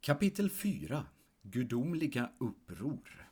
Kapitel 4. Gudomliga uppror.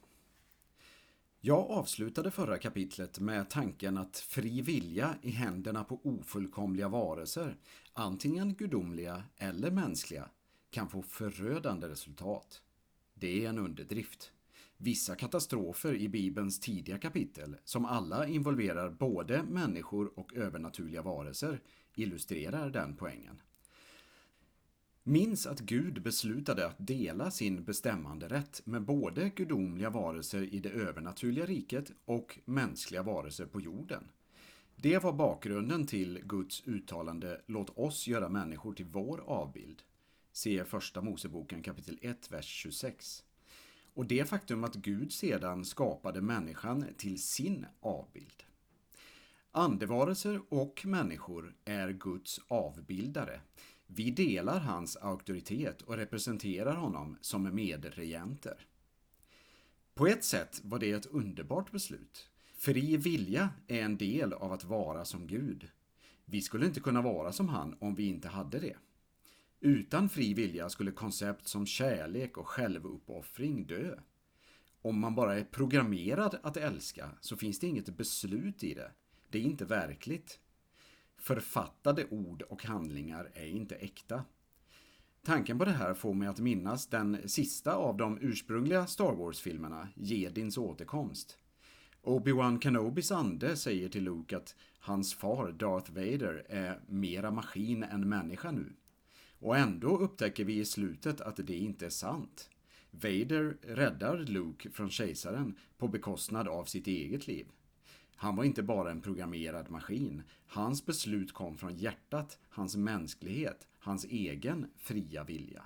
Jag avslutade förra kapitlet med tanken att fri vilja i händerna på ofullkomliga varelser, antingen gudomliga eller mänskliga, kan få förödande resultat. Det är en underdrift. Vissa katastrofer i Bibelns tidiga kapitel, som alla involverar både människor och övernaturliga varelser, illustrerar den poängen. Minns att Gud beslutade att dela sin bestämmande rätt med både gudomliga varelser i det övernaturliga riket och mänskliga varelser på jorden. Det var bakgrunden till Guds uttalande "Låt oss göra människor till vår avbild". Se första Moseboken kapitel 1, vers 26. Och det faktum att Gud sedan skapade människan till sin avbild. Andevarelser och människor är Guds avbildare. Vi delar hans auktoritet och representerar honom som medregenter. På ett sätt var det ett underbart beslut. Fri vilja är en del av att vara som Gud. Vi skulle inte kunna vara som han om vi inte hade det. Utan fri vilja skulle koncept som kärlek och självuppoffring dö. Om man bara är programmerad att älska så finns det inget beslut i det. Det är inte verkligt. Författade ord och handlingar är inte äkta. Tanken på det här får mig att minnas den sista av de ursprungliga Star Wars-filmerna, Jedins återkomst. Obi-Wan Kenobis ande säger till Luke att hans far Darth Vader är mera maskin än människa nu. Och ändå upptäcker vi i slutet att det inte är sant. Vader räddar Luke från kejsaren på bekostnad av sitt eget liv. Han var inte bara en programmerad maskin. Hans beslut kom från hjärtat, hans mänsklighet, hans egen fria vilja.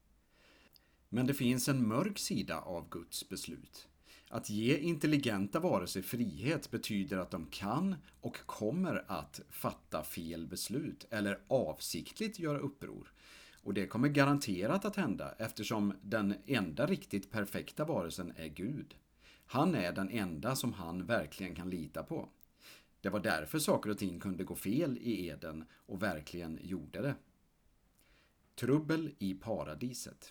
Men det finns en mörk sida av Guds beslut. Att ge intelligenta varelser frihet betyder att de kan och kommer att fatta fel beslut eller avsiktligt göra uppror. Och det kommer garanterat att hända eftersom den enda riktigt perfekta varelsen är Gud. Han är den enda som han verkligen kan lita på. Det var därför saker och ting kunde gå fel i Eden och verkligen gjorde det. Trubbel i paradiset.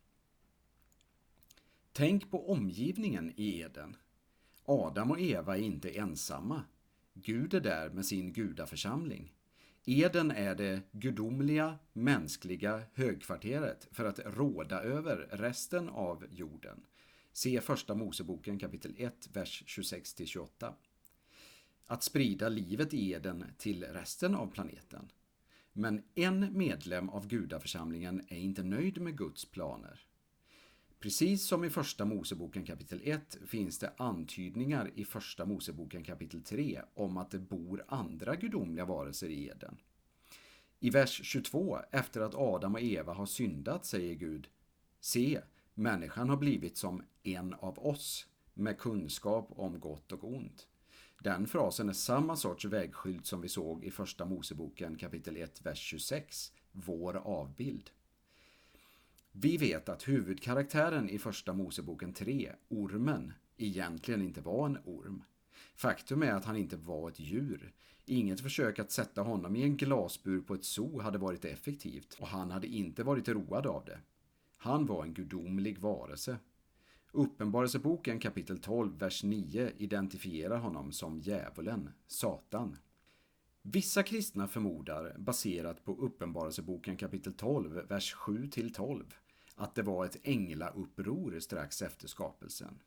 Tänk på omgivningen i Eden. Adam och Eva är inte ensamma. Gud är där med sin gudaförsamling. Eden är det gudomliga, mänskliga högkvarteret för att råda över resten av jorden. Se första Moseboken kapitel 1, vers 26-28. Att sprida livet i Eden till resten av planeten. Men en medlem av gudaförsamlingen är inte nöjd med Guds planer. Precis som i första Moseboken kapitel 1 finns det antydningar i första Moseboken kapitel 3 om att det bor andra gudomliga varelser i Eden. I vers 22, efter att Adam och Eva har syndat, säger Gud: Se, människan har blivit som en av oss, med kunskap om gott och ont. Den frasen är samma sorts vägskylt som vi såg i första Moseboken kapitel 1, vers 26, vår avbild. Vi vet att huvudkaraktären i första Moseboken 3, ormen, egentligen inte var en orm. Faktum är att han inte var ett djur. Inget försök att sätta honom i en glasbur på ett zoo hade varit effektivt och han hade inte varit road av det. Han var en gudomlig varelse. Uppenbarelseboken kapitel 12, vers 9 identifierar honom som djävulen, Satan. Vissa kristna förmodar, baserat på Uppenbarelseboken kapitel 12, vers 7-12, att det var ett änglauppror strax efter skapelsen.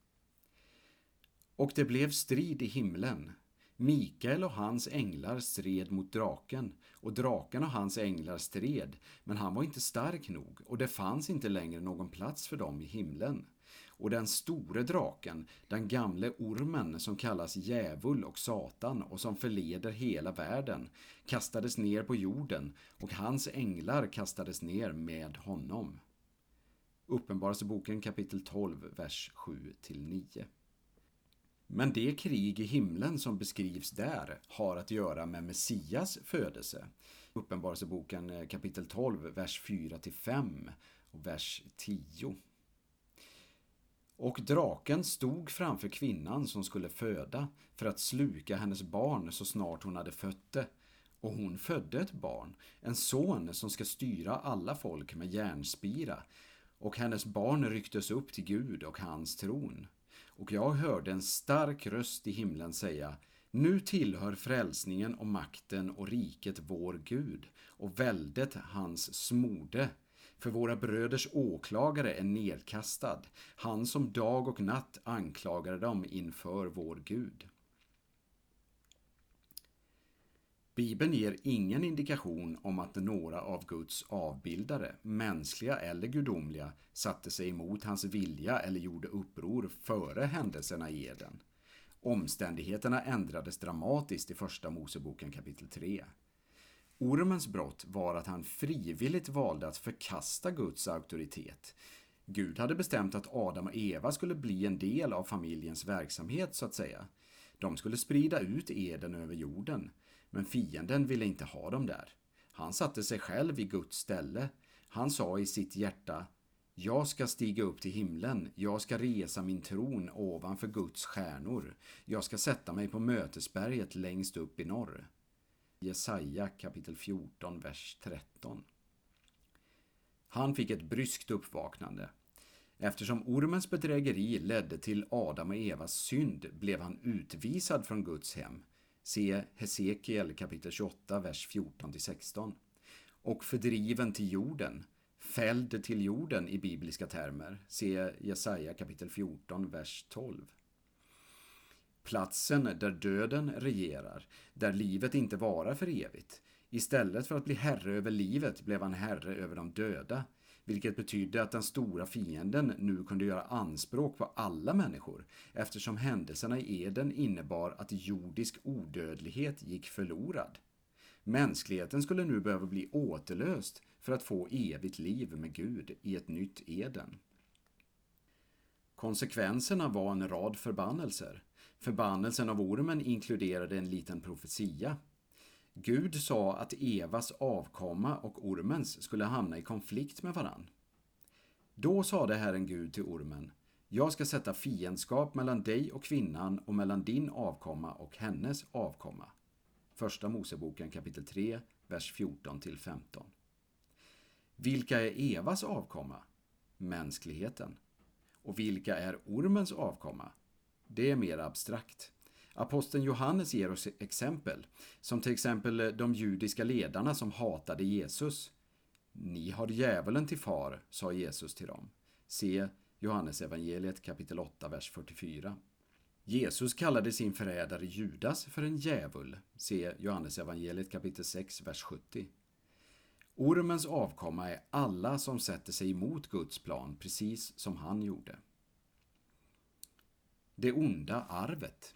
Och det blev strid i himlen. Mikael och hans änglar stred mot draken, och draken och hans änglar stred, men han var inte stark nog, och det fanns inte längre någon plats för dem i himlen. Och den store draken, den gamle ormen som kallas djävul och Satan och som förleder hela världen, kastades ner på jorden, och hans änglar kastades ner med honom. Uppenbarelseboken kapitel 12, vers 7-9. Men det krig i himlen som beskrivs där har att göra med Messias födelse. Uppenbarelseboken kapitel 12, vers 4-5 och vers 10. Och draken stod framför kvinnan som skulle föda för att sluka hennes barn så snart hon hade fött det. Och hon födde ett barn, en son som ska styra alla folk med järnspira. och hennes barn rycktes upp till Gud och hans tron. Och jag hörde en stark röst i himlen säga: nu tillhör frälsningen och makten och riket vår Gud och väldet hans smorde. För våra bröders åklagare är nedkastad, han som dag och natt anklagade dem inför vår Gud. Bibeln ger ingen indikation om att några av Guds avbildare, mänskliga eller gudomliga, satte sig emot hans vilja eller gjorde uppror före händelserna i Eden. Omständigheterna ändrades dramatiskt i första Moseboken kapitel 3. Ormens brott var att han frivilligt valde att förkasta Guds auktoritet. Gud hade bestämt att Adam och Eva skulle bli en del av familjens verksamhet, så att säga. De skulle sprida ut eden över jorden, men fienden ville inte ha dem där. Han satte sig själv i Guds ställe. Han sa i sitt hjärta: jag ska stiga upp till himlen, jag ska resa min tron ovanför Guds stjärnor. Jag ska sätta mig på mötesberget längst upp i norr. Jesaja kapitel 14, vers 13. Han fick ett bryskt uppvaknande. Eftersom ormens bedrägeri ledde till Adam och Evas synd blev han utvisad från Guds hem. Se Hesekiel kapitel 28, vers 14-16. Och fördriven till jorden, fälld till jorden i bibliska termer. Se Jesaja kapitel 14, vers 12. Platsen där döden regerar, där livet inte varar för evigt. Istället för att bli herre över livet blev han herre över de döda, vilket betydde att den stora fienden nu kunde göra anspråk på alla människor, eftersom händelserna i Eden innebar att jordisk odödlighet gick förlorad. Mänskligheten skulle nu behöva bli återlöst för att få evigt liv med Gud i ett nytt Eden. Konsekvenserna var en rad förbannelser. Förbannelsen av ormen inkluderade en liten profetia. Gud sa att Evas avkomma och ormens skulle hamna i konflikt med varann. Då sade Herren Gud till ormen: jag ska sätta fiendskap mellan dig och kvinnan och mellan din avkomma och hennes avkomma. Första Moseboken kapitel 3, vers 14-15. Vilka är Evas avkomma? Mänskligheten. Och vilka är ormens avkomma? Det är mer abstrakt. Aposteln Johannes ger oss exempel, som till exempel de judiska ledarna som hatade Jesus. Ni har djävulen till far, sa Jesus till dem. Se Johannes evangeliet kapitel 8, vers 44. Jesus kallade sin förrädare Judas för en djävul. Se Johannes evangeliet kapitel 6, vers 70. Ormens avkomma är alla som sätter sig emot Guds plan, precis som han gjorde. Det onda arvet.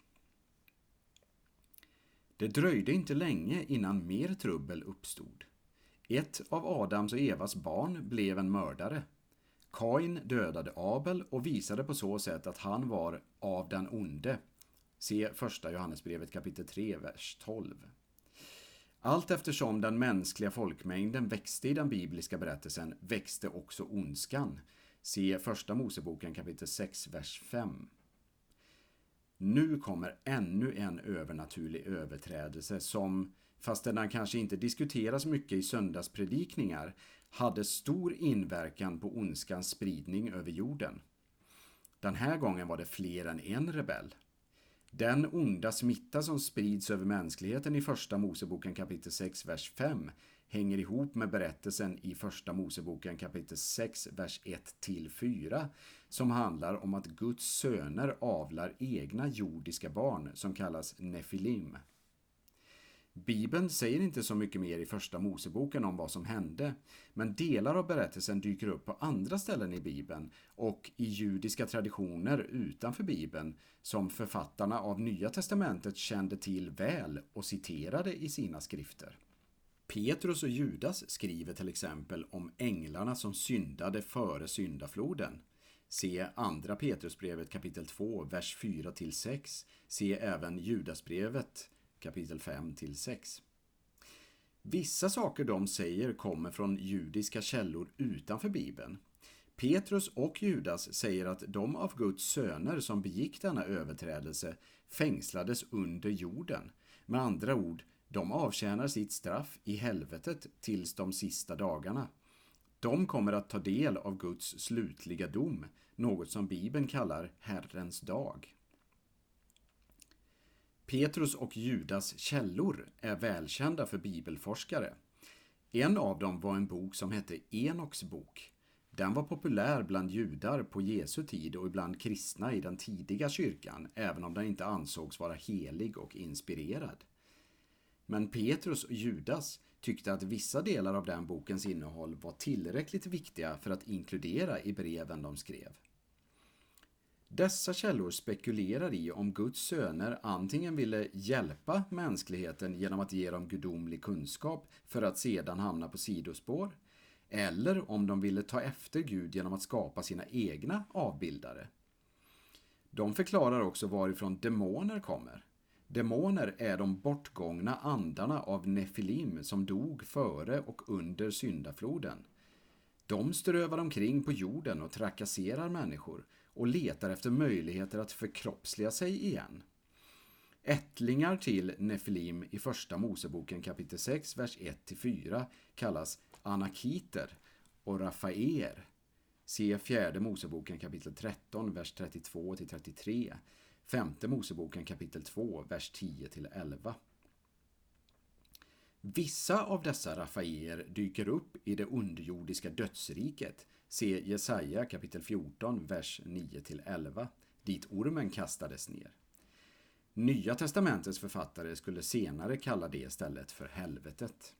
Det dröjde inte länge innan mer trubbel uppstod. Ett av Adams och Evas barn blev en mördare. Kain dödade Abel och visade på så sätt att han var av den onde. Se första Johannesbrevet kapitel 3, vers 12. Allt eftersom den mänskliga folkmängden växte i den bibliska berättelsen växte också ondskan. Se första Moseboken kapitel 6, vers 5. Nu kommer ännu en övernaturlig överträdelse som, fast den kanske inte diskuteras mycket i söndagspredikningar, hade stor inverkan på ondskans spridning över jorden. Den här gången var det fler än en rebell. Den onda smitta som sprids över mänskligheten i första Moseboken kapitel 6, vers 5 hänger ihop med berättelsen i första Moseboken kapitel 6, vers 1-4 som handlar om att Guds söner avlar egna jordiska barn som kallas Nefilim. Bibeln säger inte så mycket mer i första Moseboken om vad som hände, men delar av berättelsen dyker upp på andra ställen i Bibeln och i judiska traditioner utanför Bibeln som författarna av Nya testamentet kände till väl och citerade i sina skrifter. Petrus och Judas skriver till exempel om änglarna som syndade före syndafloden. Se andra Petrusbrevet kapitel 2, vers 4-6. Se även Judasbrevet kapitel 5-6. Vissa saker de säger kommer från judiska källor utanför Bibeln. Petrus och Judas säger att de av Guds söner som begick denna överträdelse fängslades under jorden. Med andra ord, de avtjänar sitt straff i helvetet tills de sista dagarna. De kommer att ta del av Guds slutliga dom, något som Bibeln kallar Herrens dag. Petrus och Judas källor är välkända för bibelforskare. En av dem var en bok som hette Enoks bok. Den var populär bland judar på Jesu tid och ibland kristna i den tidiga kyrkan, även om den inte ansågs vara helig och inspirerad. Men Petrus och Judas tyckte att vissa delar av den bokens innehåll var tillräckligt viktiga för att inkludera i breven de skrev. Dessa källor spekulerar i om Guds söner antingen ville hjälpa mänskligheten genom att ge dem gudomlig kunskap för att sedan hamna på sidospår, eller om de ville ta efter Gud genom att skapa sina egna avbildare. De förklarar också varifrån demoner kommer. Demoner är de bortgångna andarna av Nefilim som dog före och under syndafloden. De strövar omkring på jorden och trakasserar människor och letar efter möjligheter att förkroppsliga sig igen. Ättlingar till Nefilim i första Moseboken kapitel 6, vers 1-4 kallas Anakiter och Rafaer. Se fjärde Moseboken kapitel 13, vers 32-33. Femte Moseboken kapitel 2, vers 10-11. Vissa av dessa Rafaer dyker upp i det underjordiska dödsriket. Se Jesaja kapitel 14, vers 9-11, dit ormen kastades ner. Nya testamentets författare skulle senare kalla det istället för helvetet.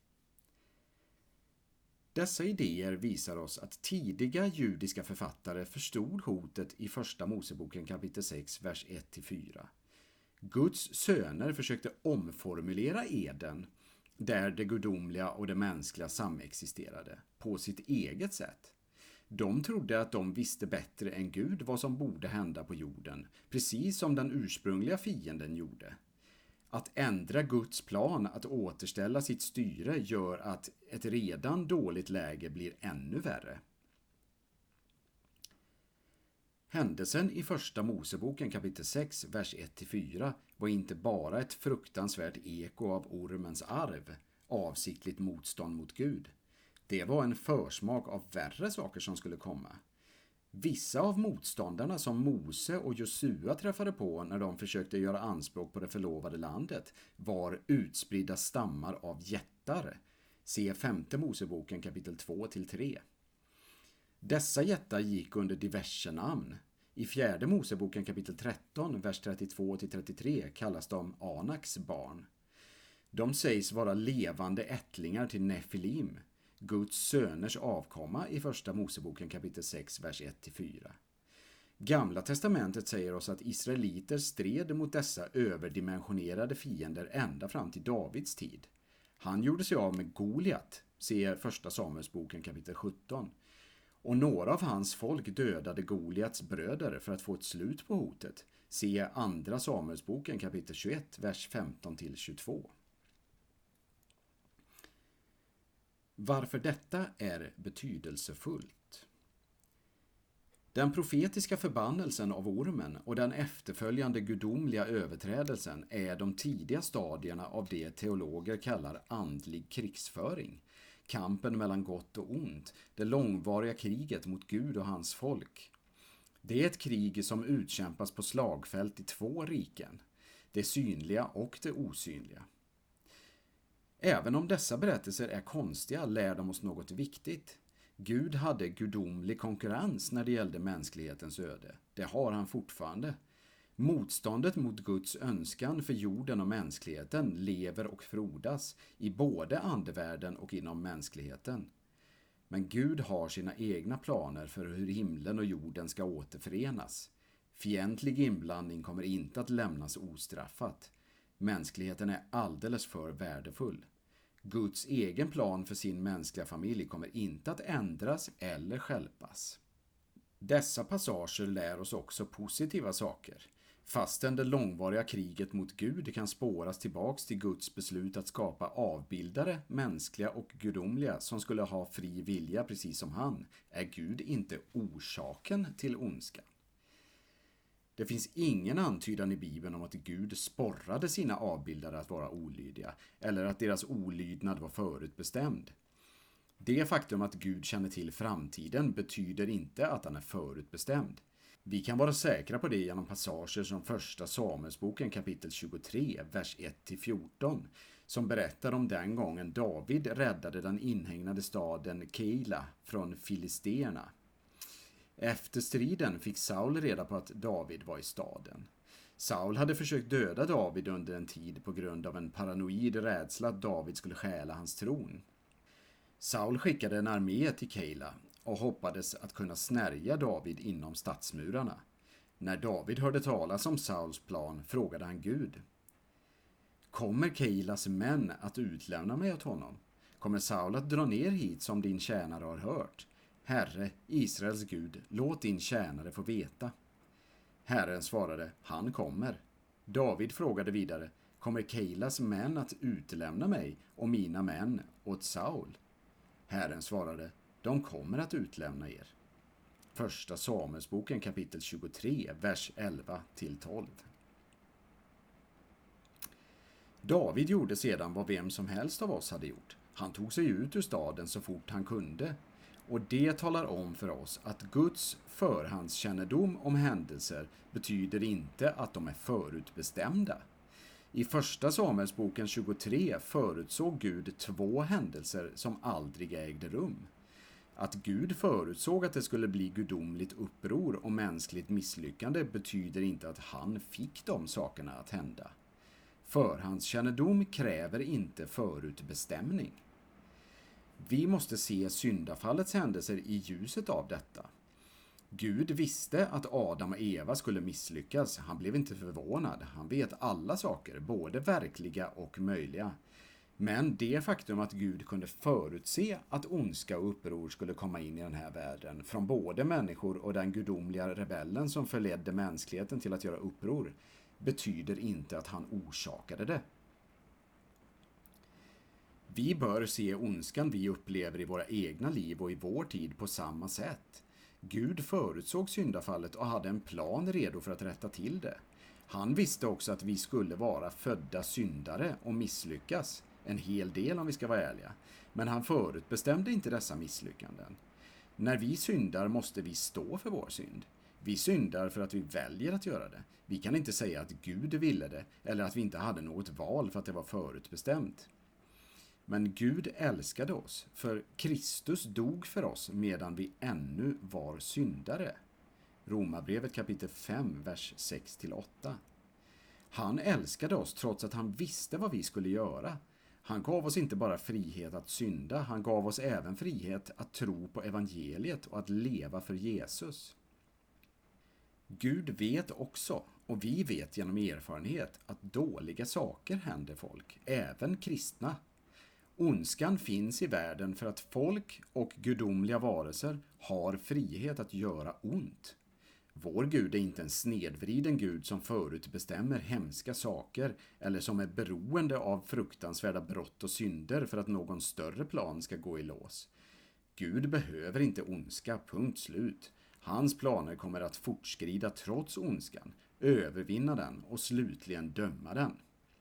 Dessa idéer visar oss att tidiga judiska författare förstod hotet i första Moseboken kapitel 6, vers 1-4. Guds söner försökte omformulera eden, där det gudomliga och det mänskliga samexisterade, på sitt eget sätt. De trodde att de visste bättre än Gud vad som borde hända på jorden, precis som den ursprungliga fienden gjorde. Att ändra Guds plan att återställa sitt styre gör att ett redan dåligt läge blir ännu värre. Händelsen i första Moseboken kapitel 6, vers 1-4 var inte bara ett fruktansvärt eko av ormens arv, avsiktligt motstånd mot Gud. Det var en försmak av värre saker som skulle komma. Vissa av motståndarna som Mose och Josua träffade på när de försökte göra anspråk på det förlovade landet var utspridda stammar av jättar. Se femte Moseboken kapitel 2-3. Dessa jättar gick under diverse namn. I fjärde Moseboken kapitel 13, vers 32-33 kallas de Anaks barn. De sägs vara levande ättlingar till Nefilim, Guds söners avkomma i första Moseboken kapitel 6, vers 1-4. Gamla testamentet säger oss att israeliter stred mot dessa överdimensionerade fiender ända fram till Davids tid. Han gjorde sig av med Goliat, se första Samuelsboken kapitel 17. Och några av hans folk dödade Goliats bröder för att få ett slut på hotet. Se andra Samuelsboken kapitel 21, vers 15-22. Varför detta är betydelsefullt. Den profetiska förbannelsen av ormen och den efterföljande gudomliga överträdelsen är de tidiga stadierna av det teologer kallar andlig krigsföring. Kampen mellan gott och ont, det långvariga kriget mot Gud och hans folk. Det är ett krig som utkämpas på slagfält i två riken, det synliga och det osynliga. Även om dessa berättelser är konstiga lär de oss något viktigt. Gud hade gudomlig konkurrens när det gällde mänsklighetens öde. Det har han fortfarande. Motståndet mot Guds önskan för jorden och mänskligheten lever och frodas i både andevärlden och inom mänskligheten. Men Gud har sina egna planer för hur himlen och jorden ska återförenas. Fientlig inblandning kommer inte att lämnas ostraffat. Mänskligheten är alldeles för värdefull. Guds egen plan för sin mänskliga familj kommer inte att ändras eller stjälpas. Dessa passager lär oss också positiva saker. Fastän det långvariga kriget mot Gud kan spåras tillbaks till Guds beslut att skapa avbildare, mänskliga och gudomliga som skulle ha fri vilja precis som han, är Gud inte orsaken till ondska. Det finns ingen antydan i Bibeln om att Gud sporrade sina avbildare att vara olydiga eller att deras olydnad var förutbestämd. Det faktum att Gud känner till framtiden betyder inte att han är förutbestämd. Vi kan vara säkra på det genom passager som första Samuelsboken kapitel 23, vers 1-14, som berättar om den gången David räddade den inhägnade staden Keila från filisterna. Efter striden fick Saul reda på att David var i staden. Saul hade försökt döda David under en tid på grund av en paranoid rädsla att David skulle stjäla hans tron. Saul skickade en armé till Keila och hoppades att kunna snärja David inom stadsmurarna. När David hörde talas om Sauls plan frågade han Gud: Kommer Keilas män att utlämna mig åt honom? Kommer Saul att dra ner hit som din tjänare har hört? Herre, Israels Gud, låt din tjänare få veta. Herren svarade: han kommer. David frågade vidare: kommer Keilas män att utlämna mig och mina män åt Saul? Herren svarade: de kommer att utlämna er. Första Samuelsboken kapitel 23, vers 11-12. David gjorde sedan vad vem som helst av oss hade gjort. Han tog sig ut ur staden så fort han kunde. Och det talar om för oss att Guds förhandskännedom om händelser betyder inte att de är förutbestämda. I första Samuelsboken 23 förutsåg Gud 2 händelser som aldrig ägde rum. Att Gud förutsåg att det skulle bli gudomligt uppror och mänskligt misslyckande betyder inte att han fick de sakerna att hända. Förhandskännedom kräver inte förutbestämning. Vi måste se syndafallets händelser i ljuset av detta. Gud visste att Adam och Eva skulle misslyckas. Han blev inte förvånad. Han vet alla saker, både verkliga och möjliga. Men det faktum att Gud kunde förutse att ondska och uppror skulle komma in i den här världen från både människor och den gudomliga rebellen som förledde mänskligheten till att göra uppror betyder inte att han orsakade det. Vi bör se ondskan vi upplever i våra egna liv och i vår tid på samma sätt. Gud förutsåg syndafallet och hade en plan redo för att rätta till det. Han visste också att vi skulle vara födda syndare och misslyckas, en hel del om vi ska vara ärliga. Men han förutbestämde inte dessa misslyckanden. När vi syndar måste vi stå för vår synd. Vi syndar för att vi väljer att göra det. Vi kan inte säga att Gud ville det eller att vi inte hade något val för att det var förutbestämt. Men Gud älskade oss, för Kristus dog för oss medan vi ännu var syndare. Romarbrevet kapitel 5, vers 6-8. Han älskade oss trots att han visste vad vi skulle göra. Han gav oss inte bara frihet att synda, han gav oss även frihet att tro på evangeliet och att leva för Jesus. Gud vet också, och vi vet genom erfarenhet, att dåliga saker händer folk, även kristna. Ondskan finns i världen för att folk och gudomliga varelser har frihet att göra ont. Vår Gud är inte en snedvriden Gud som förutbestämmer hemska saker eller som är beroende av fruktansvärda brott och synder för att någon större plan ska gå i lås. Gud behöver inte ondska, punkt slut. Hans planer kommer att fortskrida trots ondskan, övervinna den och slutligen döma den.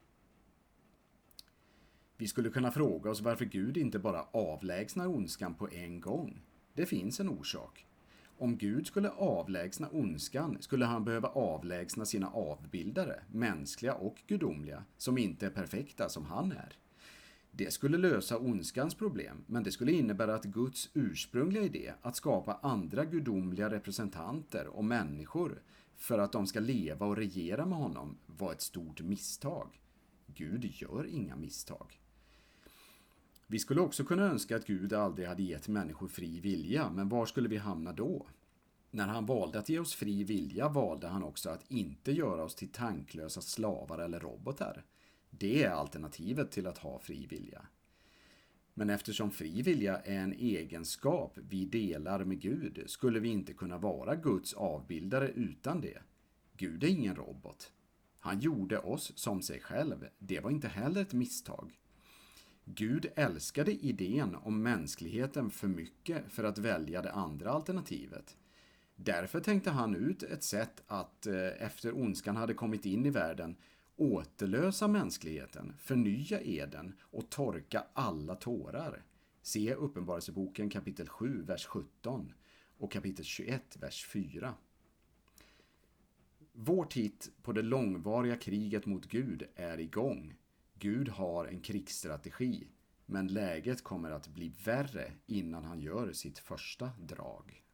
Vi skulle kunna fråga oss varför Gud inte bara avlägsnar ondskan på en gång. Det finns en orsak. Om Gud skulle avlägsna ondskan skulle han behöva avlägsna sina avbildare, mänskliga och gudomliga, som inte är perfekta som han är. Det skulle lösa ondskans problem, men det skulle innebära att Guds ursprungliga idé att skapa andra gudomliga representanter och människor för att de ska leva och regera med honom var ett stort misstag. Gud gör inga misstag. Vi skulle också kunna önska att Gud aldrig hade gett människor fri vilja, men var skulle vi hamna då? När han valde att ge oss fri vilja valde han också att inte göra oss till tanklösa slavar eller robotar. Det är alternativet till att ha fri vilja. Men eftersom fri vilja är en egenskap vi delar med Gud skulle vi inte kunna vara Guds avbildare utan det. Gud är ingen robot. Han gjorde oss som sig själv. Det var inte heller ett misstag. Gud älskade idén om mänskligheten för mycket för att välja det andra alternativet. Därför tänkte han ut ett sätt att efter ondskan hade kommit in i världen återlösa mänskligheten, förnya eden och torka alla tårar. Se Uppenbarelseboken kapitel 7, vers 17 och kapitel 21, vers 4. Vår titt på det långvariga kriget mot Gud är igång. Gud har en krigsstrategi, men läget kommer att bli värre innan han gör sitt första drag.